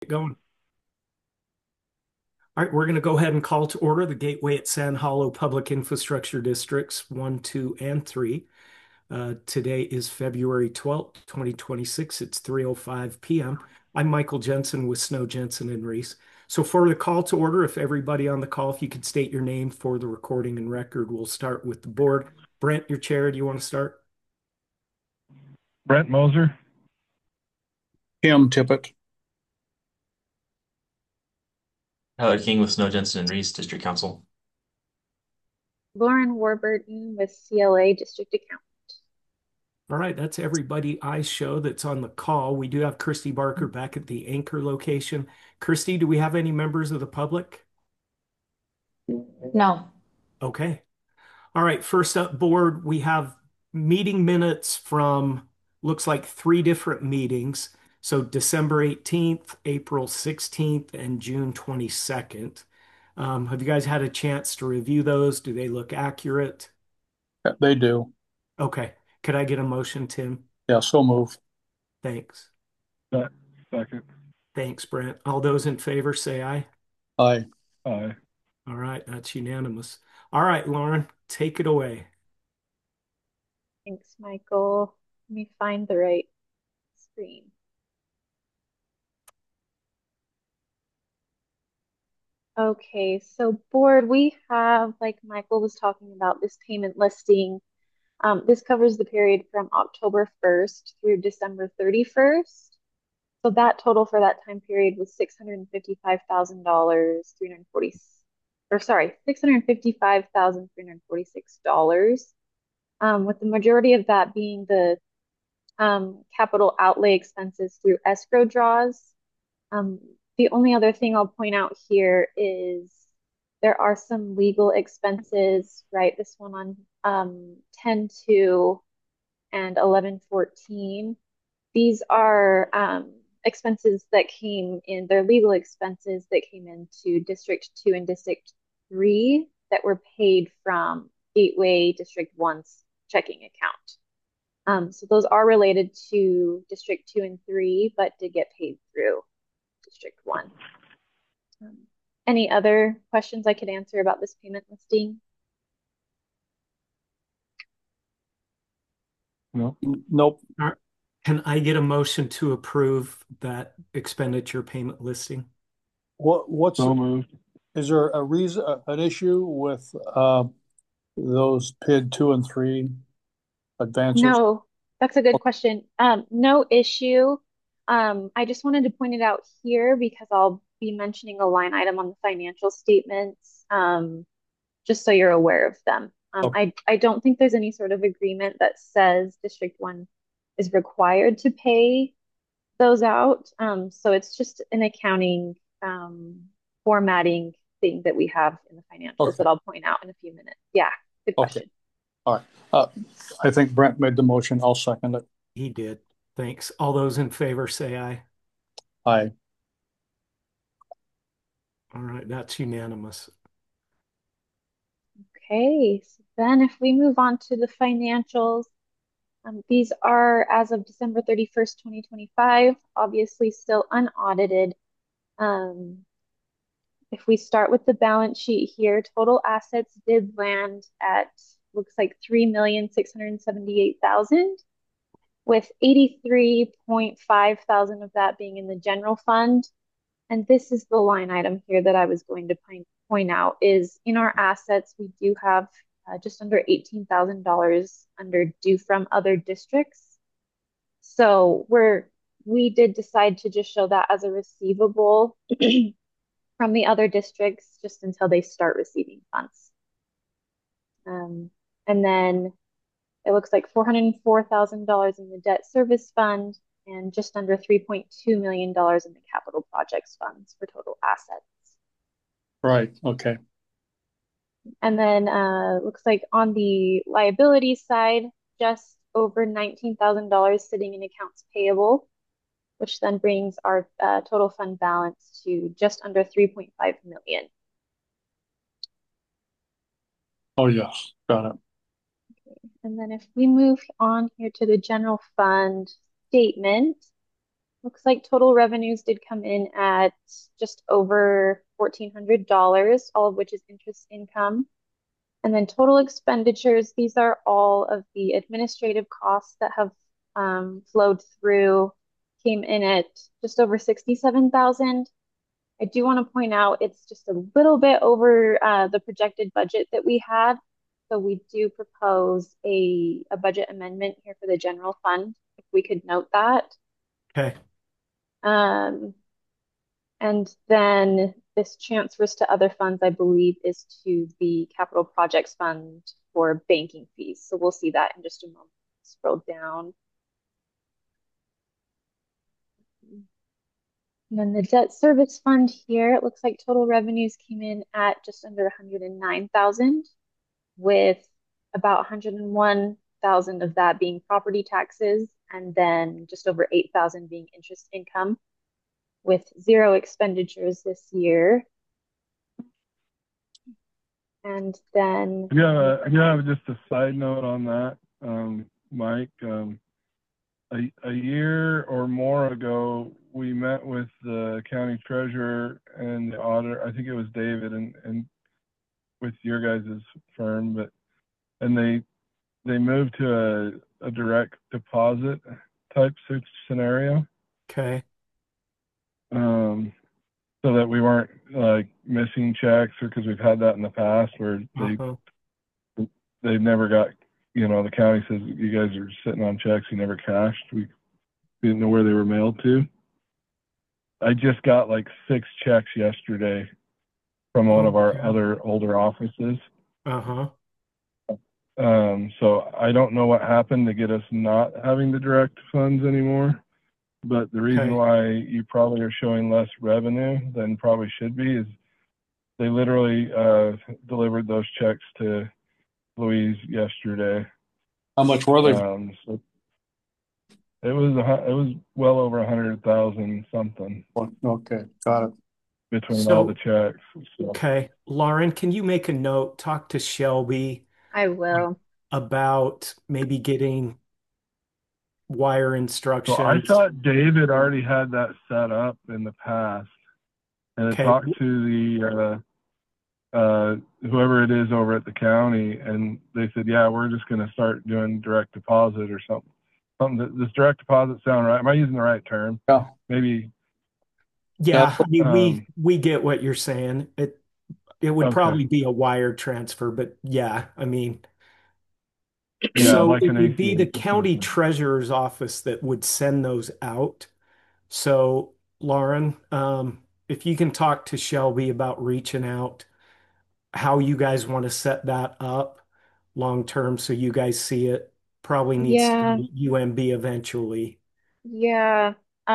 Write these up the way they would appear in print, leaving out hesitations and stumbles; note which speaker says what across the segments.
Speaker 1: going. All right, we're going to go ahead and call to order the Gateway at Sand Hollow Public Infrastructure Districts 1, 2, and 3. Today is February 12th, 2026. It's 3:05 p.m. I'm Michael Jensen with Snow Jensen and Reese. So for the call to order, if everybody on the call, if you could state your name for the recording and record, we'll start with the board. Brent, your chair, do you want to start?
Speaker 2: Brent Moser.
Speaker 3: Tim Tippett.
Speaker 4: Tyler King with Snow Jensen and Reese, District Council.
Speaker 5: Lauren Warburton with CLA District Accountant.
Speaker 1: All right, that's everybody I show that's on the call. We do have Christy Barker back at the anchor location. Christy, do we have any members of the public?
Speaker 6: No.
Speaker 1: Okay. All right, first up, board, we have meeting minutes from looks like three different meetings. So December 18th, April 16th, and June 22nd. Have you guys had a chance to review those? Do they look accurate?
Speaker 3: They do.
Speaker 1: Okay. Could I get a motion, Tim?
Speaker 3: Yeah, so move.
Speaker 1: Thanks.
Speaker 2: Second.
Speaker 1: Thanks, Brent. All those in favor say aye.
Speaker 3: Aye.
Speaker 2: Aye.
Speaker 1: All right, that's unanimous. All right, Lauren, take it away.
Speaker 5: Thanks, Michael. Let me find the right screen. Okay, so board, we have, like Michael was talking about, this payment listing. This covers the period from October 1st through December 31st. So that total for that time period was $655,000, 340, or sorry, $655,346. With the majority of that being the capital outlay expenses through escrow draws. Um, the only other thing I'll point out here is there are some legal expenses, right? This one on 10/2 and 11/14. These are expenses that came in, they're legal expenses that came into District 2 and District 3 that were paid from Gateway District 1's checking account. So those are related to District 2 and 3, but did get paid through District 1. Um, any other questions I could answer about this payment listing?
Speaker 2: No.
Speaker 3: Nope.
Speaker 1: All right. Can I get a motion to approve that expenditure payment listing?
Speaker 2: So moved.
Speaker 3: Is there a reason, an issue with those PID 2 and 3 advances?
Speaker 5: No, that's a good question. No issue. I just wanted to point it out here because I'll be mentioning a line item on the financial statements, just so you're aware of them.
Speaker 3: Okay.
Speaker 5: I don't think there's any sort of agreement that says District 1 is required to pay those out. So it's just an accounting formatting thing that we have in the financials
Speaker 3: Okay.
Speaker 5: that I'll point out in a few minutes. Yeah, good
Speaker 3: Okay.
Speaker 5: question.
Speaker 3: All right. I think Brent made the motion. I'll second it.
Speaker 1: He did. Thanks. All those in favor say aye.
Speaker 3: Aye.
Speaker 1: All right, that's unanimous.
Speaker 5: Okay, so then if we move on to the financials, these are as of December 31st, 2025, obviously still unaudited. Um, if we start with the balance sheet here, total assets did land at looks like 3,678,000, with 83.5 thousand of that being in the general fund. And this is the line item here that I was going to point out is in our assets, we do have just under $18,000 under due from other districts. So we did decide to just show that as a receivable from the other districts just until they start receiving funds. And then it looks like $404,000 in the debt service fund and just under $3.2 million in the capital projects funds for total assets.
Speaker 3: Right. Okay.
Speaker 5: And then looks like on the liability side, just over $19,000 sitting in accounts payable, which then brings our total fund balance to just under 3.5 million.
Speaker 3: Oh, yes. Got it.
Speaker 5: And then if we move on here to the general fund statement, Looks like total revenues did come in at just over $1,400, all of which is interest income. And then total expenditures, these are all of the administrative costs that have flowed through, came in at just over 67,000. I do want to point out it's just a little bit over the projected budget that we had. So we do propose a budget amendment here for the general fund, if we could note that.
Speaker 1: Okay.
Speaker 5: Um, and then this transfers to other funds, I believe, is to the capital projects fund for banking fees. So we'll see that in just a moment. Scroll down. And then the debt service fund here, it looks like total revenues came in at just under 109,000, with about 101,000 of that being property taxes, and then just over 8,000 being interest income, with zero expenditures this year. And then
Speaker 2: Yeah, just a side note on that, Mike. A year or more ago, we met with the county treasurer and the auditor. I think it was David and with your guys' firm, and they moved to a direct deposit type scenario.
Speaker 1: Okay.
Speaker 2: So that we weren't like missing checks, or because we've had that in the past where they've never got, the county says you guys are sitting on checks you never cashed. We didn't know where they were mailed to. I just got like 6 checks yesterday from one of our other older offices. So I don't know what happened to get us not having the direct funds anymore. But the reason why you probably are showing less revenue than probably should be is they literally delivered those checks to Louise yesterday.
Speaker 3: How much were they?
Speaker 2: So it was well over 100,000 something.
Speaker 3: Okay, got it.
Speaker 2: Between all the checks. So.
Speaker 1: Okay, Lauren, can you make a note? Talk to Shelby.
Speaker 5: I will.
Speaker 1: About maybe getting wire instructions.
Speaker 2: So I thought David already had that set up in the past, and I talked to the whoever it is over at the county, and they said, "Yeah, we're just going to start doing direct deposit or something. Does direct deposit sound right? Am I using the right term?
Speaker 3: Yeah,
Speaker 2: maybe."
Speaker 1: Yeah, I mean, we get what you're saying. It would probably be a wire transfer, but yeah, I mean. So
Speaker 2: like
Speaker 1: it would be the county treasurer's office that would send those out. So Lauren, if you can talk to Shelby about reaching out, how you guys want to set that up long term so you guys see it, probably needs to
Speaker 5: Yeah,
Speaker 1: be UMB eventually.
Speaker 5: yeah.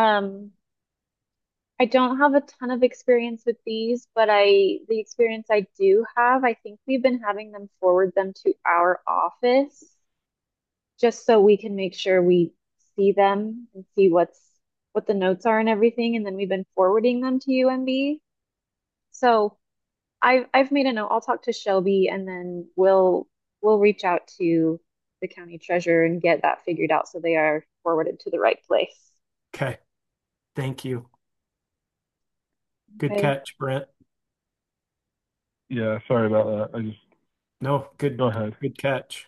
Speaker 5: I don't have a ton of experience with these, but the experience I do have, I think we've been having them forward them to our office just so we can make sure we see them and see what the notes are and everything, and then we've been forwarding them to UMB. So I've made a note. I'll talk to Shelby, and then we'll reach out to the county treasurer and get that figured out so they are forwarded to the right place.
Speaker 1: Okay. Thank you. Good
Speaker 5: Okay.
Speaker 1: catch, Brent.
Speaker 2: Yeah, sorry about that.
Speaker 1: No, good.
Speaker 2: Go ahead.
Speaker 1: Good catch.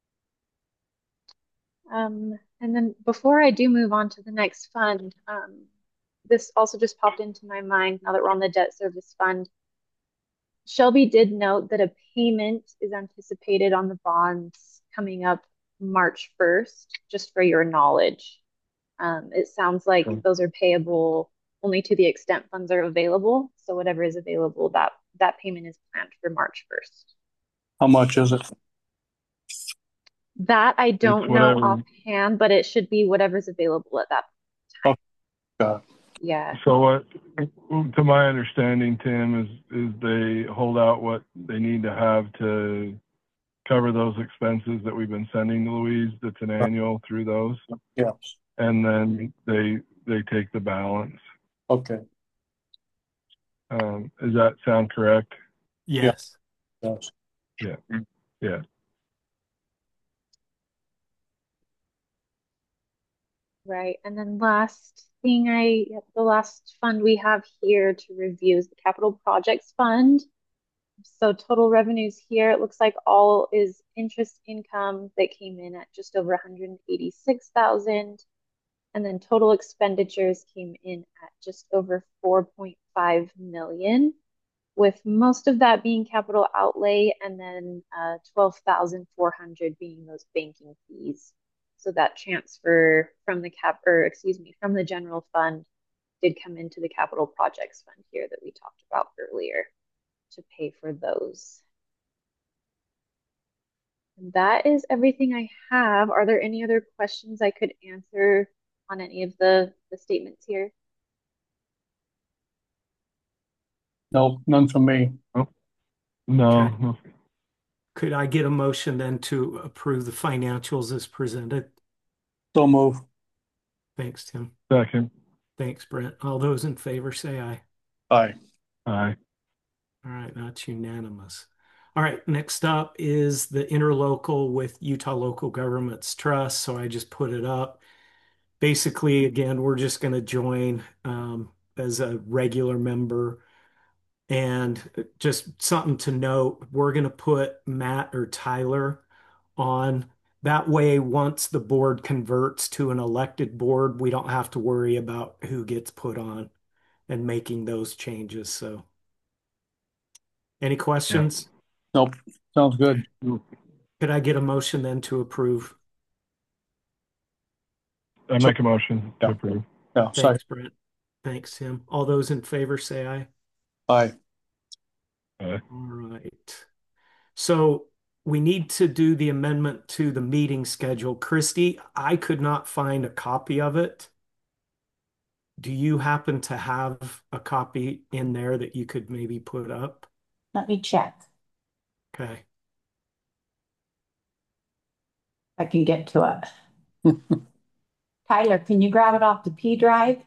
Speaker 5: And then before I do move on to the next fund, this also just popped into my mind now that we're on the debt service fund. Shelby did note that a payment is anticipated on the bonds coming up March 1st, just for your knowledge. It sounds like those are payable only to the extent funds are available. So whatever is available, that payment is planned for March 1st.
Speaker 3: How much is it?
Speaker 5: That I don't know offhand, but it should be whatever's available at that time.
Speaker 3: Got it.
Speaker 5: Yeah.
Speaker 2: So what, to my understanding, Tim, is they hold out what they need to have to cover those expenses that we've been sending to Louise. That's an annual through those.
Speaker 3: Yes.
Speaker 2: And then they take the balance.
Speaker 3: Okay.
Speaker 2: Does that sound correct?
Speaker 1: Yes.
Speaker 3: Yes.
Speaker 2: Yeah. Yeah.
Speaker 5: Right. And then last thing the last fund we have here to review is the capital projects fund. So total revenues here, it looks like all is interest income that came in at just over 186,000. And then total expenditures came in at just over 4.5 million, with most of that being capital outlay and then 12,400 being those banking fees. So that transfer from the from the general fund did come into the capital projects fund here that we talked about earlier to pay for those. And that is everything I have. Are there any other questions I could answer on any of the statements here?
Speaker 3: No, none from me.
Speaker 2: Oh, no,
Speaker 1: Okay.
Speaker 2: no.
Speaker 1: Could I get a motion then to approve the financials as presented?
Speaker 3: So move.
Speaker 1: Thanks, Tim.
Speaker 2: Second.
Speaker 1: Thanks, Brent. All those in favor say aye.
Speaker 3: Aye.
Speaker 2: Aye.
Speaker 1: All right, that's unanimous. All right, next up is the interlocal with Utah Local Governments Trust. So I just put it up. Basically, again, we're just going to join as a regular member. And just something to note, we're going to put Matt or Tyler on. That way, once the board converts to an elected board, we don't have to worry about who gets put on and making those changes. So, any
Speaker 2: Yeah.
Speaker 1: questions?
Speaker 3: Nope. Sounds good.
Speaker 1: Could I get a motion then to approve?
Speaker 2: I
Speaker 3: So,
Speaker 2: make a motion to
Speaker 3: yeah.
Speaker 2: approve.
Speaker 3: Yeah, second.
Speaker 1: Thanks, Brent. Thanks, Tim. All those in favor say aye.
Speaker 3: Aye.
Speaker 2: Aye.
Speaker 1: All right. So we need to do the amendment to the meeting schedule. Christy, I could not find a copy of it. Do you happen to have a copy in there that you could maybe put up?
Speaker 6: Let me check.
Speaker 1: Okay.
Speaker 6: I can get to it. Tyler, can you grab it off the P drive?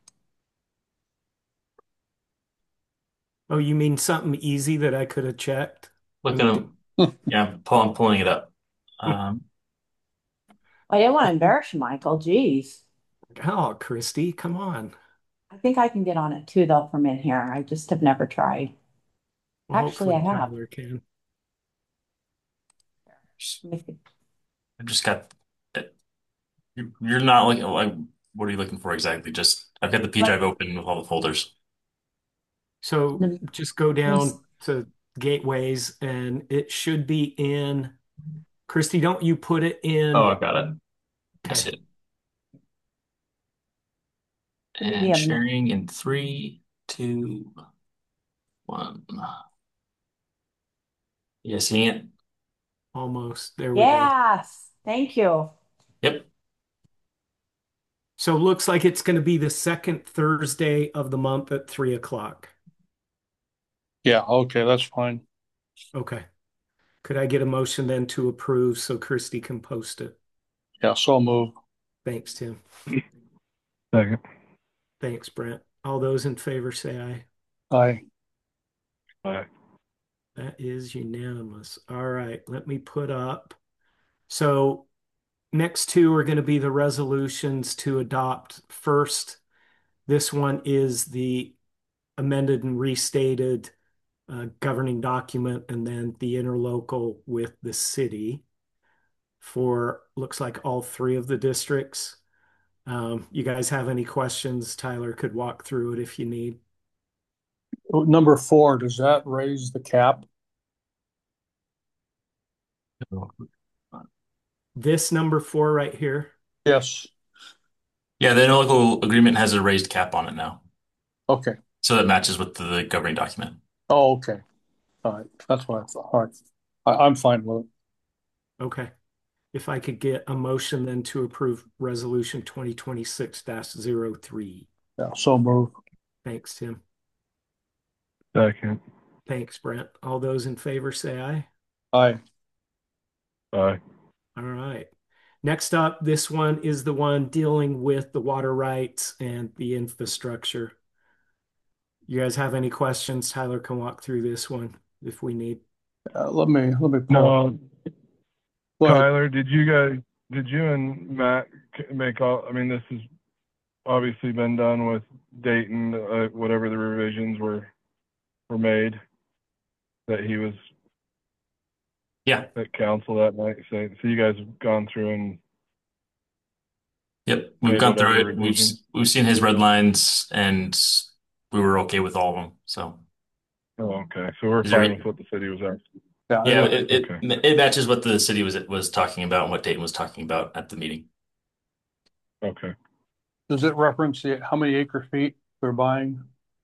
Speaker 1: Oh, you mean something easy that I could have checked? I
Speaker 4: Looking,
Speaker 1: mean,
Speaker 4: yeah, I'm pulling it up. Um,
Speaker 6: I didn't want to embarrass you, Michael. Geez.
Speaker 1: oh, Christy, come on.
Speaker 6: I think I can get on it too, though, from in here. I just have never tried.
Speaker 1: Well,
Speaker 6: Actually, I
Speaker 1: hopefully
Speaker 6: have.
Speaker 1: Tyler can.
Speaker 4: I've just got. You're not looking like. What are you looking for exactly? Just I've got the P
Speaker 6: But
Speaker 4: drive open with all the folders.
Speaker 1: So
Speaker 6: let
Speaker 1: just go
Speaker 6: me,
Speaker 1: down to gateways and it should be in. Christy, don't you put it
Speaker 4: Oh,
Speaker 1: in?
Speaker 4: I've got it. I
Speaker 1: Okay.
Speaker 4: see it.
Speaker 6: maybe
Speaker 4: And
Speaker 6: I'm.
Speaker 4: sharing in three, two, one. You guys seeing it?
Speaker 1: Almost. There we go.
Speaker 6: Yes. Thank you.
Speaker 4: Yep.
Speaker 1: So it looks like it's going to be the second Thursday of the month at 3 o'clock.
Speaker 3: Yeah, okay, that's fine.
Speaker 1: Okay. Could I get a motion then to approve so Christy can post it?
Speaker 3: Yeah, so move.
Speaker 1: Thanks, Tim.
Speaker 2: Second.
Speaker 1: Thanks, Brent. All those in favor say aye.
Speaker 3: Aye.
Speaker 2: Aye.
Speaker 1: That is unanimous. All right, let me put up. So next two are going to be the resolutions to adopt first. This one is the amended and restated governing document, and then the interlocal with the city for looks like all three of the districts. You guys have any questions? Tyler could walk through it if you need.
Speaker 3: Number 4, does that raise the cap?
Speaker 1: This number 4 right here.
Speaker 3: Yes.
Speaker 4: Yeah, the interlocal agreement has a raised cap on it now,
Speaker 3: Okay.
Speaker 4: so that matches with the governing document.
Speaker 3: Oh, okay. All right. That's what I thought. All right. I'm fine with it.
Speaker 1: Okay. If I could get a motion then to approve resolution 2026-03.
Speaker 3: Yeah, so move.
Speaker 1: Thanks, Tim.
Speaker 2: Second.
Speaker 1: Thanks, Brent. All those in favor say aye.
Speaker 3: Aye.
Speaker 2: Aye.
Speaker 1: All right. Next up, this one is the one dealing with the water rights and the infrastructure. You guys have any questions? Tyler can walk through this one if we need.
Speaker 3: Let me pull.
Speaker 2: No,
Speaker 3: Go ahead.
Speaker 2: Tyler, did you and Matt make all, I mean, this has obviously been done with Dayton, whatever the revisions were made that he was
Speaker 4: Yeah.
Speaker 2: at council that night. So you guys have gone through and
Speaker 4: Yep. We've
Speaker 2: made
Speaker 4: gone through
Speaker 2: whatever
Speaker 4: it.
Speaker 2: revision.
Speaker 4: We've seen his red lines and we were okay with all of them. So
Speaker 2: Oh, okay. So we're
Speaker 4: is there,
Speaker 2: fine with what the city was asking.
Speaker 3: Yeah, I
Speaker 4: yeah,
Speaker 3: don't,
Speaker 2: Okay.
Speaker 4: it matches what the city was talking about and what Dayton was talking about at the meeting.
Speaker 2: Okay.
Speaker 3: does it reference how many acre feet they're buying?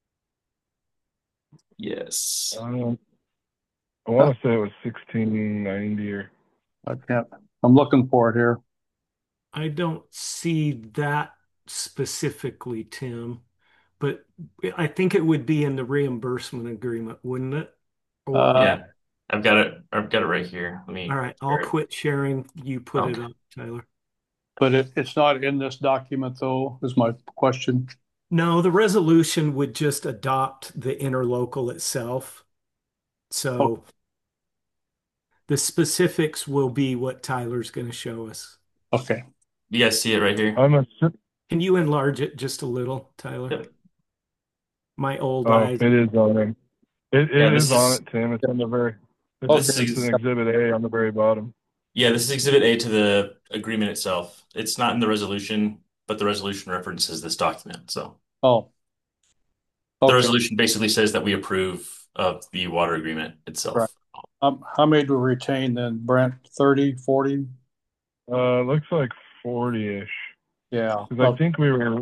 Speaker 4: Yes.
Speaker 2: I want to say it was 1690 or
Speaker 3: I can't, I'm looking for it here.
Speaker 1: I don't see that specifically, Tim, but I think it would be in the reimbursement agreement, wouldn't it? Or,
Speaker 3: Uh,
Speaker 4: Yeah. I've got it right here. Let
Speaker 1: all
Speaker 4: me
Speaker 1: right, I'll
Speaker 4: share it.
Speaker 1: quit sharing. You put it
Speaker 4: Okay.
Speaker 1: up, Tyler.
Speaker 3: but it's not in this document though, is my question.
Speaker 1: No, the resolution would just adopt the interlocal itself.
Speaker 3: Oh,
Speaker 1: So the specifics will be what Tyler's going to show us.
Speaker 3: okay.
Speaker 4: You guys see it right here?
Speaker 2: I'm a
Speaker 1: Can you enlarge it just a little, Tyler?
Speaker 4: Yep.
Speaker 1: My old
Speaker 2: oh,
Speaker 1: eyes.
Speaker 2: it is on there.
Speaker 4: Yeah,
Speaker 2: It is on it, Tim. It's on the very
Speaker 3: Okay.
Speaker 2: it's an exhibit A on the very bottom.
Speaker 4: this is Exhibit A to the agreement itself. It's not in the resolution, but the resolution references this document. So
Speaker 3: Oh,
Speaker 4: the
Speaker 3: okay.
Speaker 4: resolution basically says that we approve of the water agreement
Speaker 3: Right.
Speaker 4: itself.
Speaker 3: How many do we retain then, Brent? 30, 40?
Speaker 2: Looks like 40-ish.
Speaker 3: Yeah.
Speaker 2: Because I think we were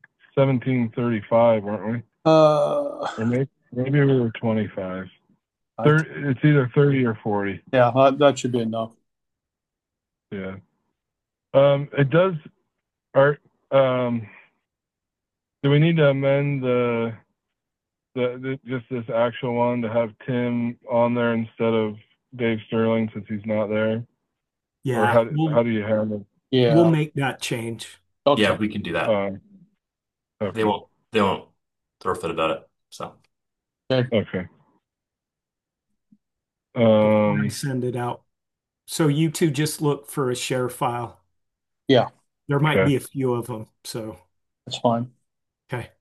Speaker 2: 1735, weren't we? Or maybe we were 25. It's either 30 or 40.
Speaker 3: Yeah, that should be enough.
Speaker 2: Yeah. It does. Art. Do we need to amend just this actual one to have Tim on there instead of Dave Sterling since he's not there? Or
Speaker 1: Yeah,
Speaker 2: how do you handle?
Speaker 1: we'll
Speaker 3: Yeah.
Speaker 1: make that change.
Speaker 4: Yeah,
Speaker 3: Okay.
Speaker 4: we can do that. They
Speaker 2: Okay.
Speaker 4: won't throw a fit about it. So
Speaker 2: Okay.
Speaker 1: Before I send it out. So you two just look for a share file.
Speaker 3: Yeah,
Speaker 1: There might
Speaker 2: Okay.
Speaker 1: be a few of them. So,
Speaker 3: that's fine.
Speaker 1: okay.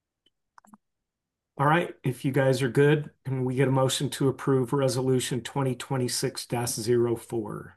Speaker 1: All right. If you guys are good, can we get a motion to approve resolution 2026-04?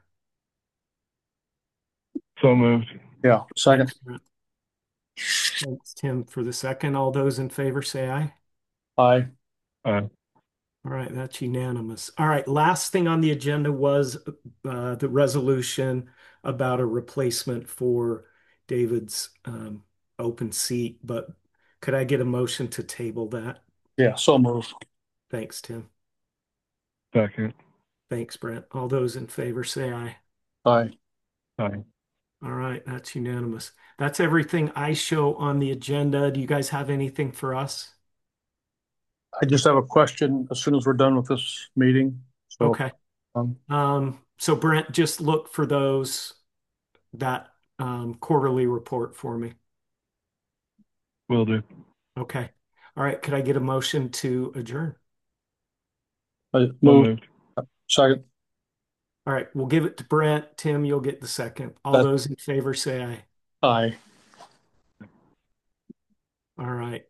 Speaker 2: So moved.
Speaker 3: Yeah. Second.
Speaker 1: Thanks, Brent. Thanks, Tim, for the second. All those in favor say aye.
Speaker 3: Aye.
Speaker 2: Uh,
Speaker 1: All right, that's unanimous. All right, last thing on the agenda was the resolution about a replacement for David's open seat, but could I get a motion to table that?
Speaker 3: Yeah, so move.
Speaker 1: Thanks, Tim.
Speaker 2: Second.
Speaker 1: Thanks, Brent. All those in favor say aye.
Speaker 3: Aye.
Speaker 2: Aye.
Speaker 1: All right, that's unanimous. That's everything I show on the agenda. Do you guys have anything for us?
Speaker 3: I just have a question as soon as we're done with this meeting. So,
Speaker 1: Okay. So Brent, just look for that quarterly report for me.
Speaker 2: Will do.
Speaker 1: Okay. All right. Could I get a motion to adjourn?
Speaker 3: I
Speaker 2: So
Speaker 3: move.
Speaker 2: moved.
Speaker 3: Second.
Speaker 1: All right. We'll give it to Brent. Tim, you'll get the second. All
Speaker 3: That-
Speaker 1: those in favor say aye.
Speaker 3: Aye.
Speaker 1: All right.